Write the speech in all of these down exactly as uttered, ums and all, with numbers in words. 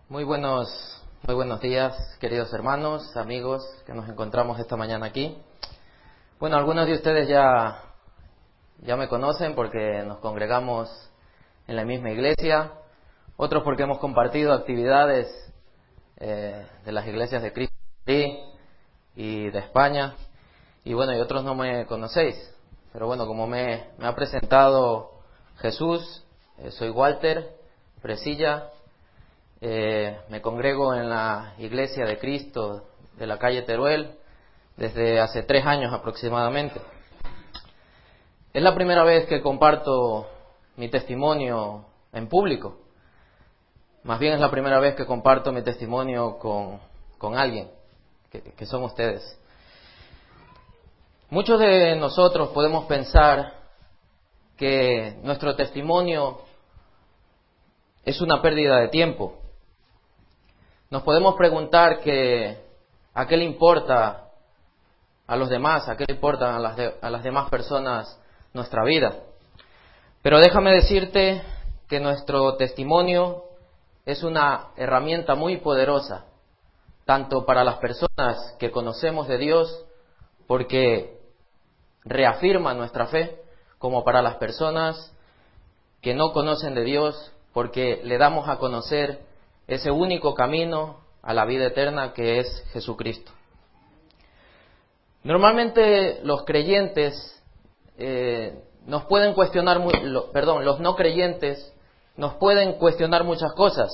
Muy buenos, muy buenos días, queridos hermanos, amigos que nos encontramos esta mañana aquí. Bueno, algunos de ustedes ya, ya me conocen porque nos congregamos en la misma iglesia, otros porque hemos compartido actividades eh, de las iglesias de Cristo y de España, y bueno, y otros no me conocéis, pero bueno, como me, me ha presentado Jesús, eh, soy Walter Presilla. Eh, me congrego en la Iglesia de Cristo de la calle Teruel desde hace tres años aproximadamente. Es la primera vez que comparto mi testimonio en público. Más bien es la primera vez que comparto mi testimonio con, con alguien, que, que son ustedes. Muchos de nosotros podemos pensar que nuestro testimonio es una pérdida de tiempo. Nos podemos preguntar que a qué le importa a los demás, a qué le importan a las, de, a las demás personas nuestra vida. Pero déjame decirte que nuestro testimonio es una herramienta muy poderosa, tanto para las personas que conocemos de Dios, porque reafirma nuestra fe, como para las personas que no conocen de Dios, porque le damos a conocer ese único camino a la vida eterna que es Jesucristo. Normalmente los creyentes eh, nos pueden cuestionar, lo, perdón, los no creyentes nos pueden cuestionar muchas cosas.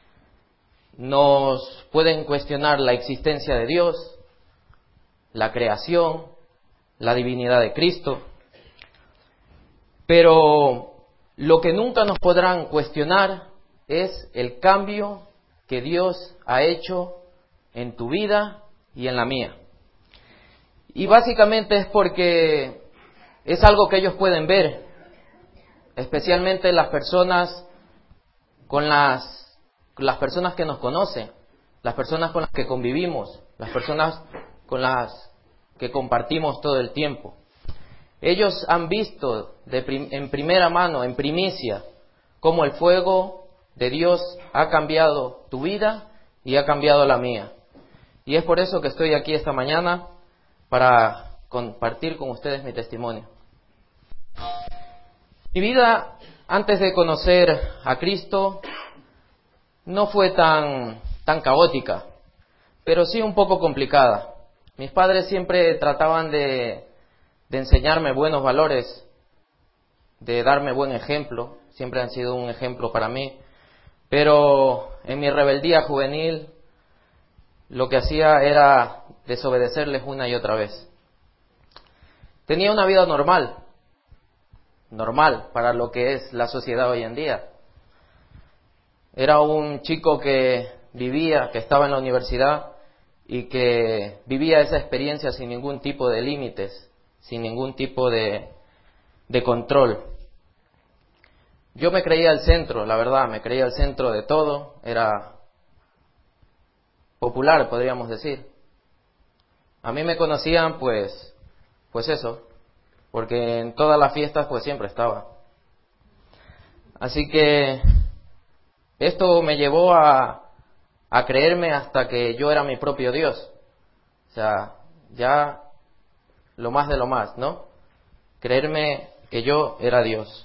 Nos pueden cuestionar la existencia de Dios, la creación, la divinidad de Cristo. Pero lo que nunca nos podrán cuestionar es el cambio que Dios ha hecho en tu vida y en la mía. Y básicamente es porque es algo que ellos pueden ver, especialmente las personas con las, las personas que nos conocen, las personas con las que convivimos, las personas con las que compartimos todo el tiempo. Ellos han visto de prim, en primera mano, en primicia, cómo el fuego de Dios ha cambiado tu vida y ha cambiado la mía. Y es por eso que estoy aquí esta mañana para compartir con ustedes mi testimonio. Mi vida antes de conocer a Cristo no fue tan, tan caótica, pero sí un poco complicada. Mis padres siempre trataban de, de enseñarme buenos valores, de darme buen ejemplo, siempre han sido un ejemplo para mí. Pero en mi rebeldía juvenil lo que hacía era desobedecerles una y otra vez. Tenía una vida normal, normal para lo que es la sociedad hoy en día. Era un chico que vivía, que estaba en la universidad y que vivía esa experiencia sin ningún tipo de límites, sin ningún tipo de, de control. Yo me creía el centro, la verdad, me creía el centro de todo, era popular, podríamos decir. A mí me conocían, pues, pues eso, porque en todas las fiestas, pues siempre estaba. Así que esto me llevó a, a creerme hasta que yo era mi propio Dios. O sea, ya lo más de lo más, ¿no? Creerme que yo era Dios.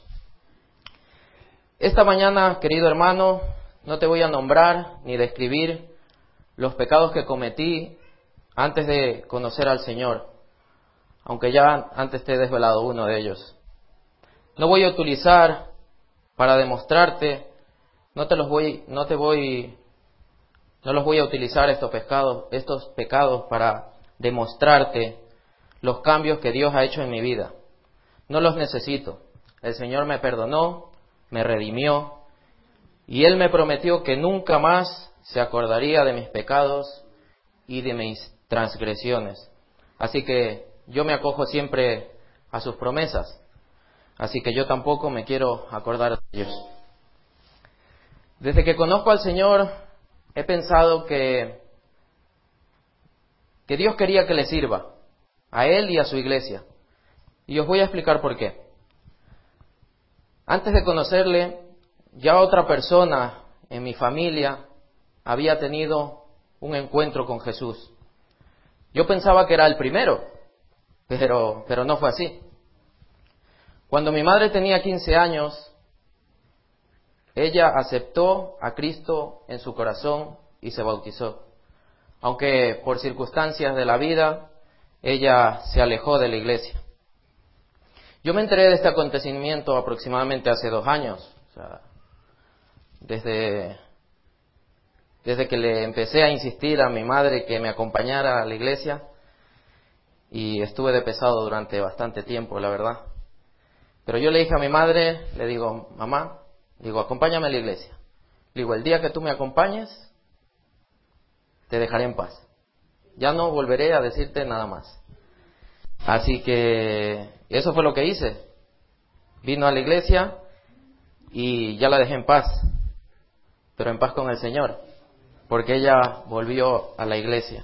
Esta mañana, querido hermano, no te voy a nombrar ni describir los pecados que cometí antes de conocer al Señor, aunque ya antes te he desvelado uno de ellos. No voy a utilizar para demostrarte, no te los voy, no te voy, no los voy a utilizar estos pecados, estos pecados para demostrarte los cambios que Dios ha hecho en mi vida. No los necesito. El Señor me perdonó, me redimió, y Él me prometió que nunca más se acordaría de mis pecados y de mis transgresiones. Así que yo me acojo siempre a sus promesas. Así que yo tampoco me quiero acordar de ellos. Desde que conozco al Señor, he pensado que, que Dios quería que le sirva a Él y a su iglesia. Y os voy a explicar por qué. Antes de conocerle, ya otra persona en mi familia había tenido un encuentro con Jesús. Yo pensaba que era el primero, pero, pero no fue así. Cuando mi madre tenía quince años, ella aceptó a Cristo en su corazón y se bautizó. Aunque por circunstancias de la vida, ella se alejó de la iglesia. Yo me enteré de este acontecimiento aproximadamente hace dos años. O sea, desde, desde que le empecé a insistir a mi madre que me acompañara a la iglesia, y estuve de pesado durante bastante tiempo, la verdad. Pero yo le dije a mi madre, le digo, mamá, digo, acompáñame a la iglesia. Le digo, el día que tú me acompañes, te dejaré en paz. Ya no volveré a decirte nada más. Así que eso fue lo que hice. Vino a la iglesia y ya la dejé en paz, pero en paz con el Señor, porque ella volvió a la iglesia.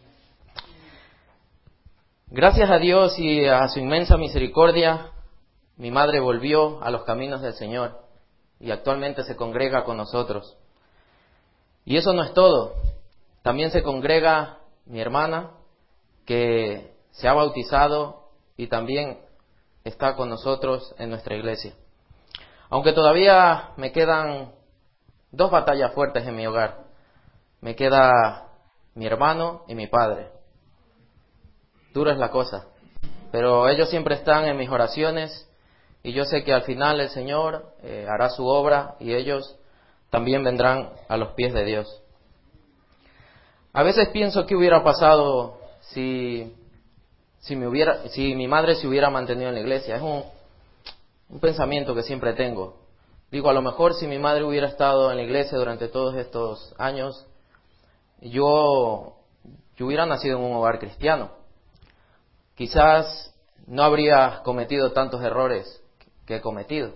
Gracias a Dios y a su inmensa misericordia, mi madre volvió a los caminos del Señor y actualmente se congrega con nosotros. Y eso no es todo. También se congrega mi hermana, que se ha bautizado y también está con nosotros en nuestra iglesia. Aunque todavía me quedan dos batallas fuertes en mi hogar. Me queda mi hermano y mi padre. Dura es la cosa, pero ellos siempre están en mis oraciones y yo sé que al final el Señor eh, hará su obra y ellos también vendrán a los pies de Dios. A veces pienso qué hubiera pasado si, si, me hubiera, si mi madre se hubiera mantenido en la iglesia. Es un, un pensamiento que siempre tengo. Digo, a lo mejor si mi madre hubiera estado en la iglesia durante todos estos años, yo, yo hubiera nacido en un hogar cristiano. Quizás no habría cometido tantos errores que he cometido.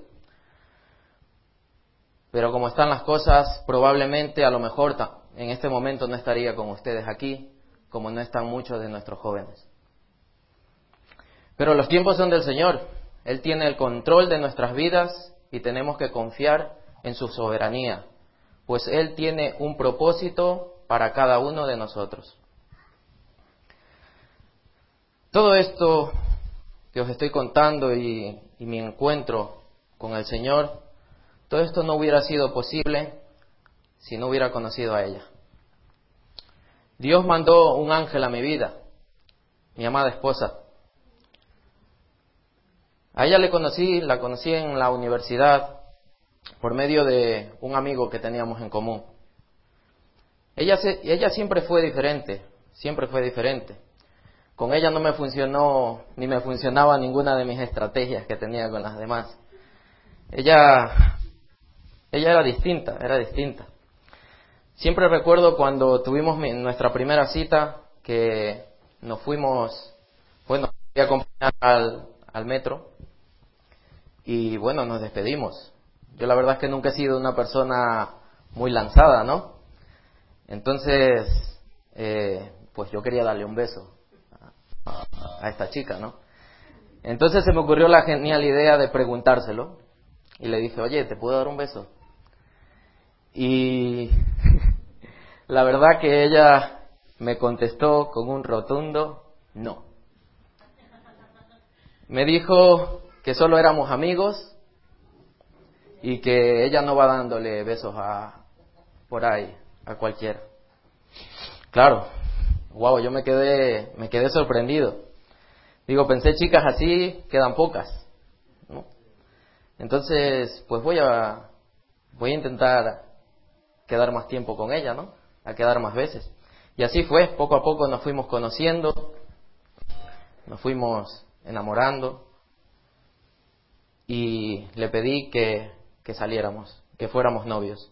Pero como están las cosas, probablemente a lo mejor en este momento no estaría con ustedes aquí, como no están muchos de nuestros jóvenes. Pero los tiempos son del Señor. Él tiene el control de nuestras vidas y tenemos que confiar en su soberanía, pues Él tiene un propósito para cada uno de nosotros. Todo esto que os estoy contando y, y mi encuentro con el Señor, todo esto no hubiera sido posible si no hubiera conocido a ella. Dios mandó un ángel a mi vida, mi amada esposa. A ella le conocí, la conocí en la universidad por medio de un amigo que teníamos en común. Ella, se, ella siempre fue diferente, siempre fue diferente. Con ella no me funcionó, ni me funcionaba ninguna de mis estrategias que tenía con las demás. Ella, ella era distinta, era distinta. Siempre recuerdo cuando tuvimos mi, nuestra primera cita, que nos fuimos, bueno, fui a acompañar al, al metro, y bueno, nos despedimos. Yo la verdad es que nunca he sido una persona muy lanzada, ¿no? Entonces, eh, pues yo quería darle un beso a, a esta chica, ¿no? Entonces se me ocurrió la genial idea de preguntárselo, y le dije, oye, ¿te puedo dar un beso? Y la verdad que ella me contestó con un rotundo no. Me dijo que solo éramos amigos y que ella no va dándole besos a por ahí a cualquiera. Claro, wow, yo me quedé me quedé sorprendido. Digo, pensé, chicas así quedan pocas, ¿no? Entonces, pues voy a voy a intentar quedar más tiempo con ella, ¿no? A quedar más veces. Y así fue, poco a poco nos fuimos conociendo, nos fuimos enamorando y le pedí que, que saliéramos, que fuéramos novios.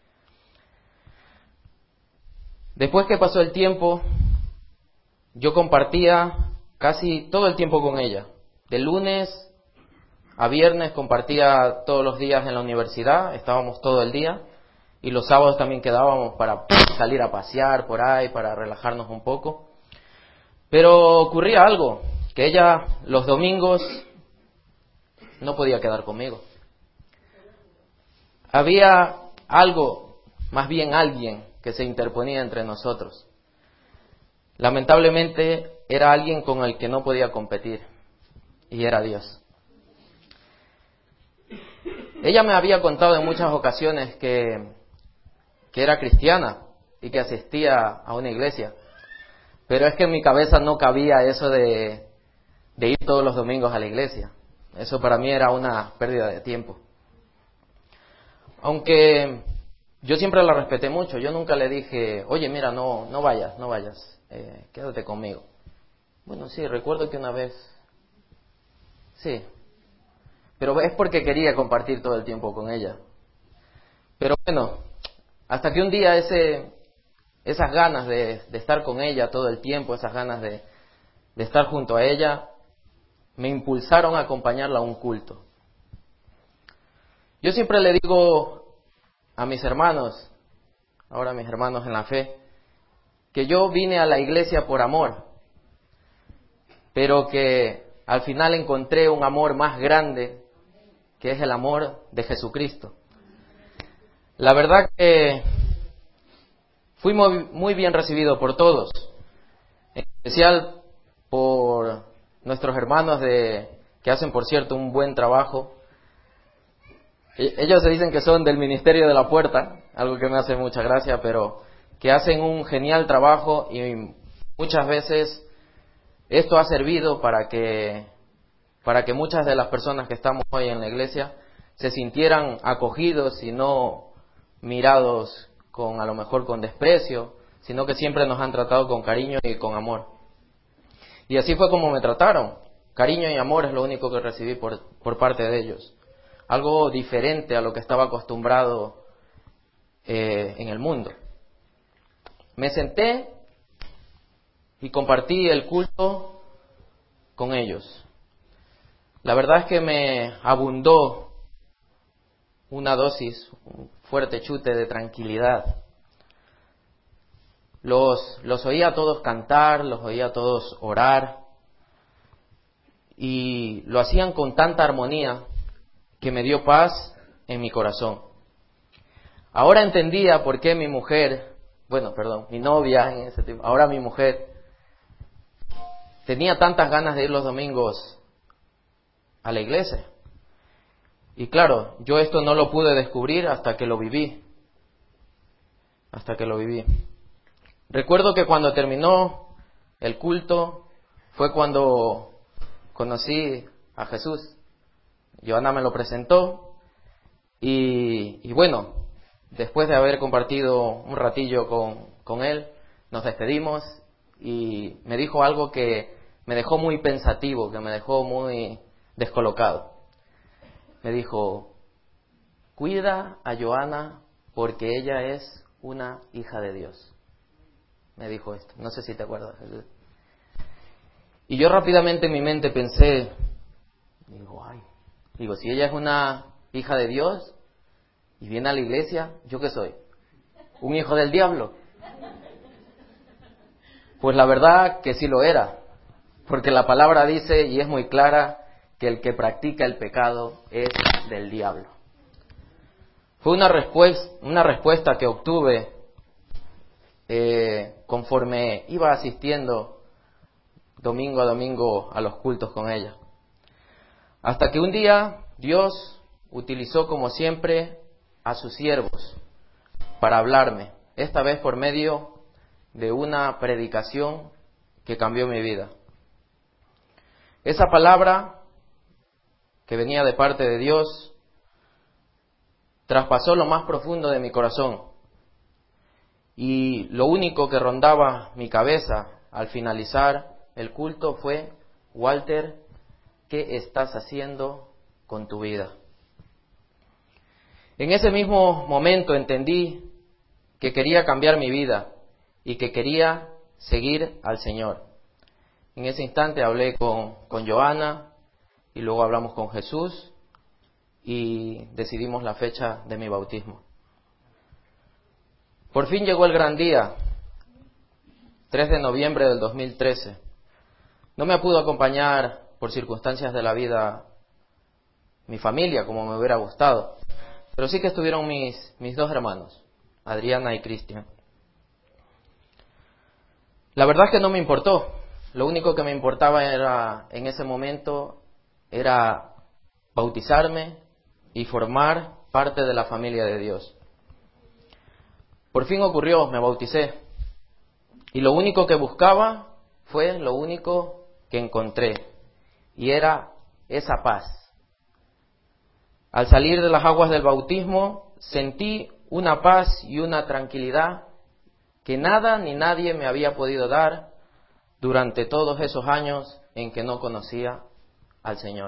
Después que pasó el tiempo, yo compartía casi todo el tiempo con ella. De lunes a viernes compartía todos los días en la universidad, estábamos todo el día. Y los sábados también quedábamos para salir a pasear por ahí, para relajarnos un poco. Pero ocurría algo, que ella los domingos no podía quedar conmigo. Había algo, más bien alguien, que se interponía entre nosotros. Lamentablemente era alguien con el que no podía competir, y era Dios. Ella me había contado en muchas ocasiones que, que era cristiana y que asistía a una iglesia, pero es que en mi cabeza no cabía eso de, de ir todos los domingos a la iglesia. Eso para mí era una pérdida de tiempo. Aunque yo siempre la respeté mucho, yo nunca le dije, oye, mira, no, no vayas, no vayas, eh, quédate conmigo. Bueno, sí, recuerdo que una vez, sí, pero es porque quería compartir todo el tiempo con ella. Pero bueno, hasta que un día ese, esas ganas de, de estar con ella todo el tiempo, esas ganas de, de estar junto a ella, me impulsaron a acompañarla a un culto. Yo siempre le digo a mis hermanos, ahora mis hermanos en la fe, que yo vine a la iglesia por amor, pero que al final encontré un amor más grande, que es el amor de Jesucristo. La verdad que fui muy, muy bien recibido por todos, en especial por nuestros hermanos de que hacen, por cierto, un buen trabajo. Ellos se dicen que son del Ministerio de la Puerta, algo que me hace mucha gracia, pero que hacen un genial trabajo y muchas veces esto ha servido para que, para que muchas de las personas que estamos hoy en la iglesia se sintieran acogidos y no mirados con, a lo mejor con desprecio, sino que siempre nos han tratado con cariño y con amor. Y así fue como me trataron. Cariño y amor es lo único que recibí por, por parte de ellos. Algo diferente a lo que estaba acostumbrado eh, en el mundo. Me senté y compartí el culto con ellos. La verdad es que me abundó una dosis, un fuerte chute de tranquilidad. Los, los oía a todos cantar, los oía a todos orar, y lo hacían con tanta armonía que me dio paz en mi corazón. Ahora entendía por qué mi mujer, bueno, perdón, mi novia en ese tiempo, ahora mi mujer, tenía tantas ganas de ir los domingos a la iglesia. Y claro, yo esto no lo pude descubrir hasta que lo viví. Hasta que lo viví. Recuerdo que cuando terminó el culto fue cuando conocí a Jesús. Joana me lo presentó y, y bueno, después de haber compartido un ratillo con, con él, nos despedimos y me dijo algo que me dejó muy pensativo, que me dejó muy descolocado. Me dijo, cuida a Joana porque ella es una hija de Dios. Me dijo esto, no sé si te acuerdas. Y yo rápidamente en mi mente pensé, digo, ay, digo, si ella es una hija de Dios y viene a la iglesia, ¿yo qué soy? ¿Un hijo del diablo? Pues la verdad que sí lo era, porque la palabra dice, y es muy clara, que el que practica el pecado es del diablo. Fue una respuesta, una respuesta que obtuve eh, conforme iba asistiendo domingo a domingo a los cultos con ella. Hasta que un día Dios utilizó, como siempre, a sus siervos para hablarme, esta vez por medio de una predicación que cambió mi vida. Esa palabra que venía de parte de Dios traspasó lo más profundo de mi corazón, y lo único que rondaba mi cabeza al finalizar el culto fue, Walter, ¿qué estás haciendo con tu vida? En ese mismo momento entendí que quería cambiar mi vida y que quería seguir al Señor. En ese instante hablé con, con Joana y luego hablamos con Jesús y decidimos la fecha de mi bautismo. Por fin llegó el gran día, tres de noviembre del dos mil trece. No me pudo acompañar por circunstancias de la vida mi familia como me hubiera gustado, pero sí que estuvieron mis, mis dos hermanos, Adriana y Cristian. La verdad es que no me importó. Lo único que me importaba era, en ese momento, era bautizarme y formar parte de la familia de Dios. Por fin ocurrió, me bauticé. Y lo único que buscaba fue lo único que encontré. Y era esa paz. Al salir de las aguas del bautismo, sentí una paz y una tranquilidad que nada ni nadie me había podido dar durante todos esos años en que no conocía al Señor.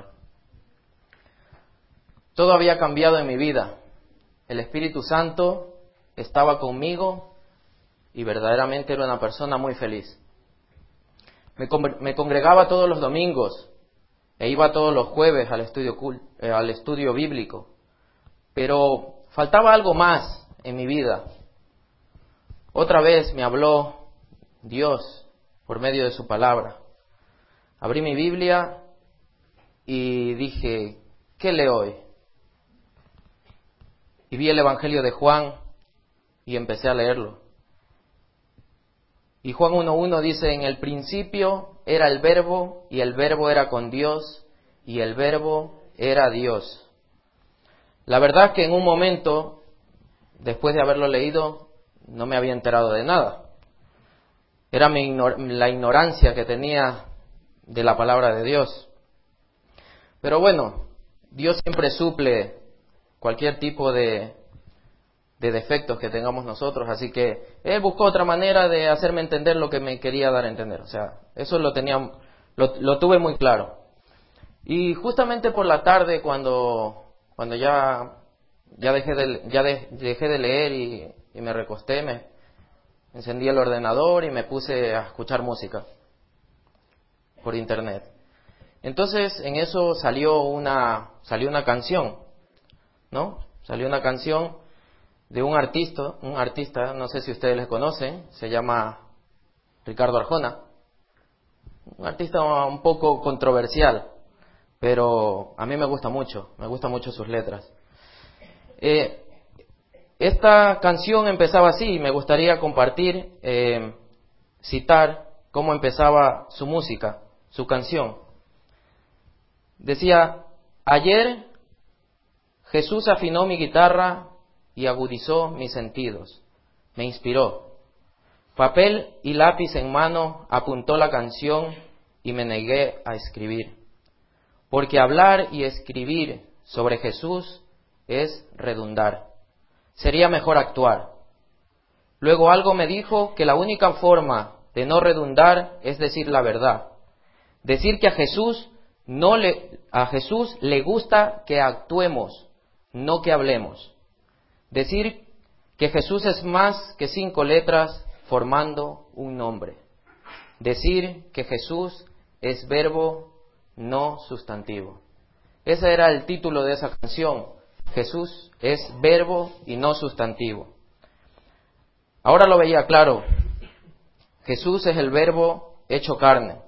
Todo había cambiado en mi vida. El Espíritu Santo estaba conmigo y verdaderamente era una persona muy feliz. Me, con- me congregaba todos los domingos e iba todos los jueves al estudio, cul- eh, al estudio bíblico, pero faltaba algo más en mi vida. Otra vez me habló Dios por medio de su palabra. Abrí mi Biblia y dije, ¿qué leo hoy? Y vi el Evangelio de Juan y empecé a leerlo. Y Juan uno uno dice, en el principio era el Verbo, y el Verbo era con Dios, y el Verbo era Dios. La verdad es que en un momento, después de haberlo leído, no me había enterado de nada. Era mi ignor- la ignorancia que tenía de la palabra de Dios. Pero bueno, Dios siempre suple cualquier tipo de, de defectos que tengamos nosotros, así que Él buscó otra manera de hacerme entender lo que me quería dar a entender. O sea, eso lo tenía, lo, lo tuve muy claro. Y justamente por la tarde, cuando, cuando ya, ya dejé de, ya de- dejé de leer y, y me recosté, me encendí el ordenador y me puse a escuchar música por internet. Entonces, en eso salió una, salió una canción, ¿no? Salió una canción de un artista, un artista, no sé si ustedes les conocen, se llama Ricardo Arjona. Un artista un poco controversial, pero a mí me gusta mucho, me gustan mucho sus letras. Eh, esta canción empezaba así y me gustaría compartir, eh, citar cómo empezaba su música, su canción. Decía, ayer Jesús afinó mi guitarra y agudizó mis sentidos, me inspiró. Papel y lápiz en mano apuntó la canción y me negué a escribir. Porque hablar y escribir sobre Jesús es redundar. Sería mejor actuar. Luego algo me dijo que la única forma de no redundar es decir la verdad. Decir que a Jesús no le, a Jesús le gusta que actuemos, no que hablemos. Decir que Jesús es más que cinco letras formando un nombre. Decir que Jesús es verbo, no sustantivo. Ese era el título de esa canción. Jesús es verbo y no sustantivo. Ahora lo veía claro. Jesús es el verbo hecho carne.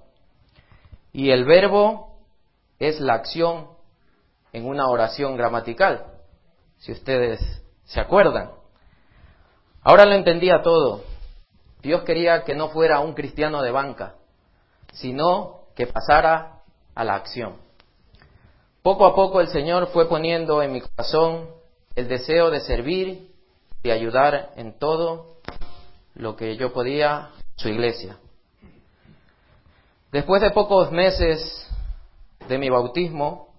Y el verbo es la acción en una oración gramatical, si ustedes se acuerdan. Ahora lo entendía todo. Dios quería que no fuera un cristiano de banca, sino que pasara a la acción. Poco a poco el Señor fue poniendo en mi corazón el deseo de servir, de ayudar en todo lo que yo podía a su iglesia. Después de pocos meses de mi bautismo,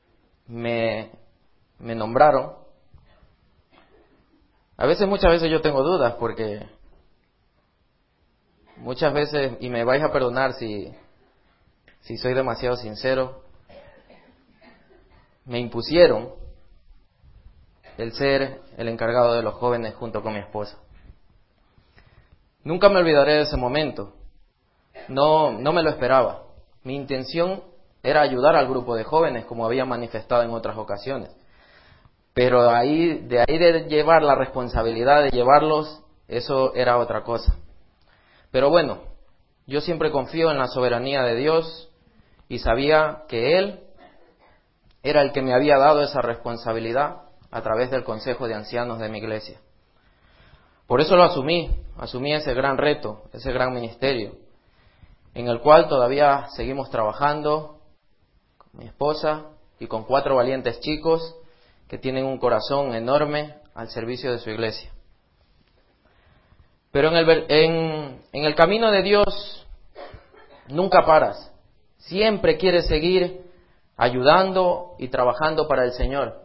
me, me nombraron. A veces, muchas veces yo tengo dudas porque muchas veces, y me vais a perdonar si, si soy demasiado sincero, me impusieron el ser el encargado de los jóvenes junto con mi esposa. Nunca me olvidaré de ese momento. No, no me lo esperaba. Mi intención era ayudar al grupo de jóvenes, como había manifestado en otras ocasiones. Pero ahí, de ahí de llevar la responsabilidad de llevarlos, eso era otra cosa. Pero bueno, yo siempre confío en la soberanía de Dios y sabía que Él era el que me había dado esa responsabilidad a través del Consejo de Ancianos de mi iglesia. Por eso lo asumí, asumí ese gran reto, ese gran ministerio, en el cual todavía seguimos trabajando con mi esposa y con cuatro valientes chicos que tienen un corazón enorme al servicio de su iglesia. Pero en el, en, en el camino de Dios nunca paras, siempre quieres seguir ayudando y trabajando para el Señor,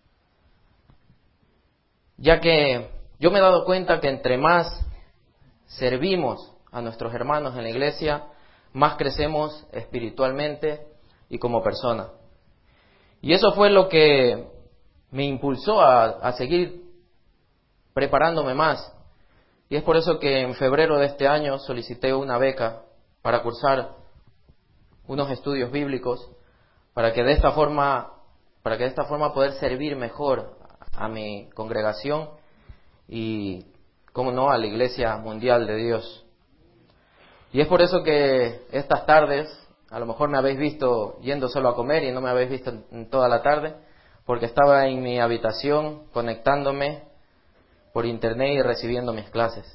ya que yo me he dado cuenta que entre más servimos a nuestros hermanos en la iglesia, más crecemos espiritualmente y como persona. Y eso fue lo que me impulsó a, a seguir preparándome más. Y es por eso que en febrero de este año solicité una beca para cursar unos estudios bíblicos, para que de esta forma, para que de esta forma poder servir mejor a mi congregación y, cómo no, a la Iglesia Mundial de Dios. Y es por eso que estas tardes, a lo mejor me habéis visto yendo solo a comer y no me habéis visto en toda la tarde, porque estaba en mi habitación conectándome por internet y recibiendo mis clases.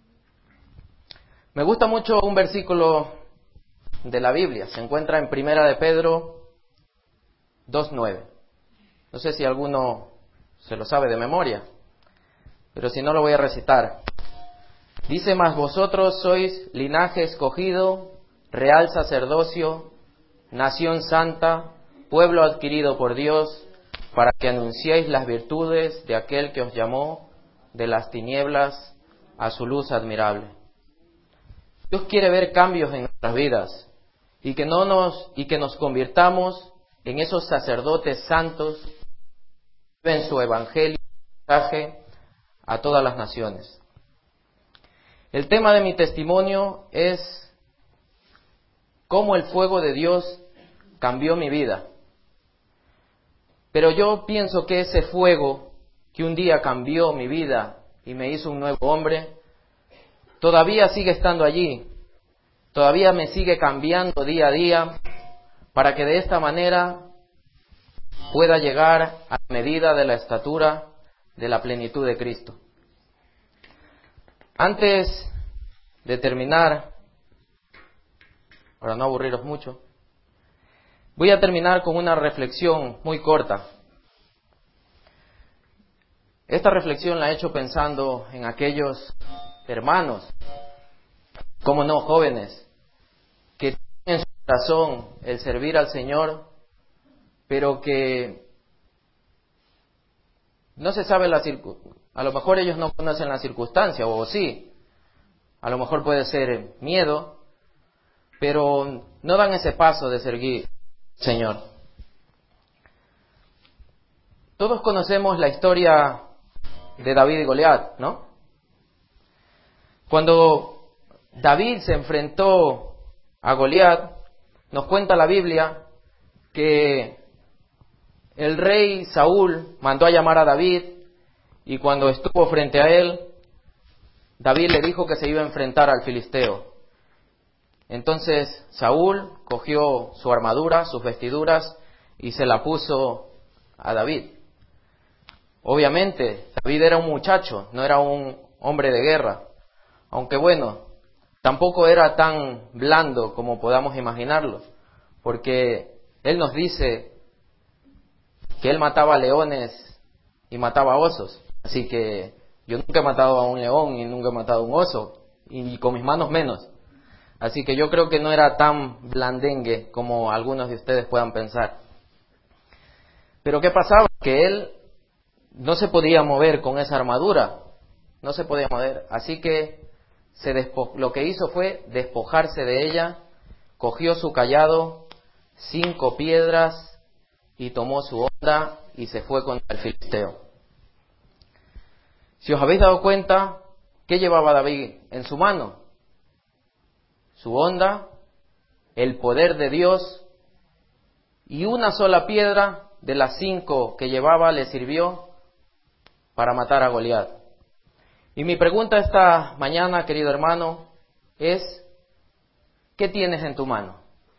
Me gusta mucho un versículo de la Biblia, se encuentra en Primera de Pedro dos nueve. No sé si alguno se lo sabe de memoria, pero si no lo voy a recitar. Dice: mas vosotros sois linaje escogido, real sacerdocio, nación santa, pueblo adquirido por Dios, para que anunciéis las virtudes de aquel que os llamó de las tinieblas a su luz admirable. Dios quiere ver cambios en nuestras vidas y que no nos y que nos convirtamos en esos sacerdotes santos que viven su evangelio y mensaje a todas las naciones. El tema de mi testimonio es cómo el fuego de Dios cambió mi vida. Pero yo pienso que ese fuego que un día cambió mi vida y me hizo un nuevo hombre, todavía sigue estando allí, todavía me sigue cambiando día a día, para que de esta manera pueda llegar a la medida de la estatura de la plenitud de Cristo. Antes de terminar, para no aburriros mucho, voy a terminar con una reflexión muy corta. Esta reflexión la he hecho pensando en aquellos hermanos, como no jóvenes, que tienen en su corazón el servir al Señor, pero que no se sabe la circunstancia. A lo mejor ellos no conocen la circunstancia, o sí, a lo mejor puede ser miedo, pero no dan ese paso de servir al Señor. Todos conocemos la historia de David y Goliat, ¿no? Cuando David se enfrentó a Goliat, nos cuenta la Biblia que el rey Saúl mandó a llamar a David, y cuando estuvo frente a él, David le dijo que se iba a enfrentar al filisteo. Entonces Saúl cogió su armadura, sus vestiduras, y se la puso a David. Obviamente, David era un muchacho, no era un hombre de guerra, aunque bueno, tampoco era tan blando como podamos imaginarlo, porque él nos dice que él mataba leones y mataba osos. Así que yo nunca he matado a un león y nunca he matado a un oso, y con mis manos menos. Así que yo creo que no era tan blandengue como algunos de ustedes puedan pensar. Pero ¿qué pasaba? Que él no se podía mover con esa armadura, no se podía mover. Así que se despo- lo que hizo fue despojarse de ella, cogió su cayado, cinco piedras, y tomó su honda y se fue contra el filisteo. Si os habéis dado cuenta, ¿qué llevaba David en su mano? Su honda, el poder de Dios, y una sola piedra de las cinco que llevaba le sirvió para matar a Goliat. Y mi pregunta esta mañana, querido hermano, es: ¿qué tienes en tu mano?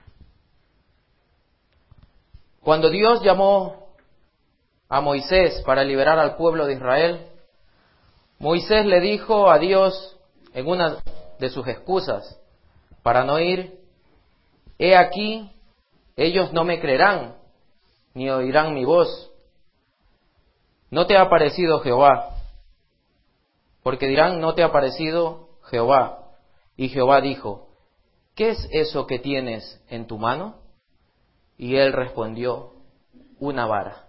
Cuando Dios llamó a Moisés para liberar al pueblo de Israel, Moisés le dijo a Dios: en una de sus excusas para no ir, he aquí, ellos no me creerán, ni oirán mi voz. No te ha parecido Jehová, porque dirán, no te ha parecido Jehová. Y Jehová dijo, ¿qué es eso que tienes en tu mano? Y él respondió, una vara.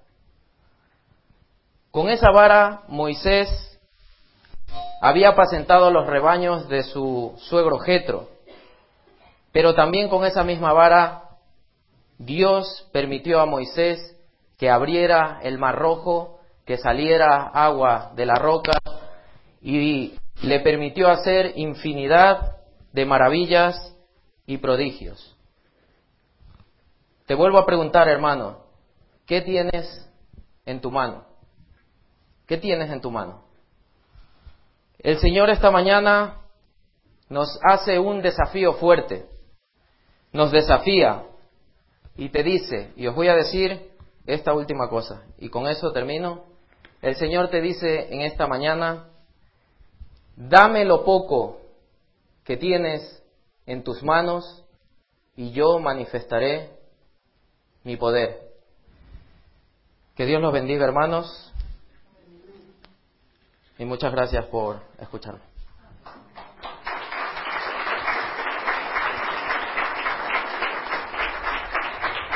Con esa vara Moisés había apacentado los rebaños de su suegro Jetro, pero también con esa misma vara Dios permitió a Moisés que abriera el mar rojo, que saliera agua de la roca y le permitió hacer infinidad de maravillas y prodigios. Te vuelvo a preguntar, hermano, ¿qué tienes en tu mano? ¿Qué tienes en tu mano? El Señor esta mañana nos hace un desafío fuerte, nos desafía y te dice, y os voy a decir esta última cosa, y con eso termino. El Señor te dice en esta mañana, dame lo poco que tienes en tus manos y yo manifestaré mi poder. Que Dios los bendiga, hermanos, y muchas gracias por escucharme.